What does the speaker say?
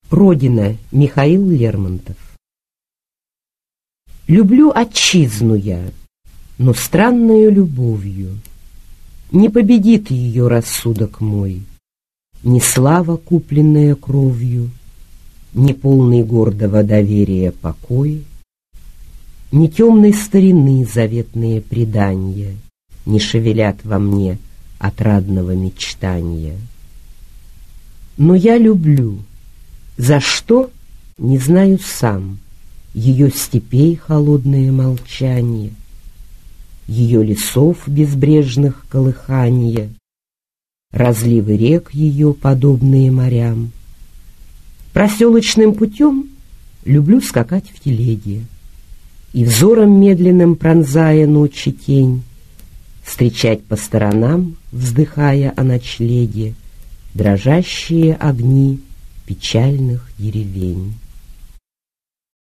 Родина. Михаил Лермонтов. Люблю отчизну я, но странною любовью не победит ее рассудок мой, ни слава, купленная кровью, ни полный гордого доверия покой, ни темной старины заветные предания не шевелят во мне отрадного мечтания. Но я люблю, за что, не знаю сам, ее степей холодное молчание, ее лесов безбрежных колыханье, разливы рек ее, подобные морям. Проселочным путем люблю скакать в телеге и взором медленным, пронзая ночи тень, встречать по сторонам, вздыхая о ночлеге, дрожащие огни печальных деревень.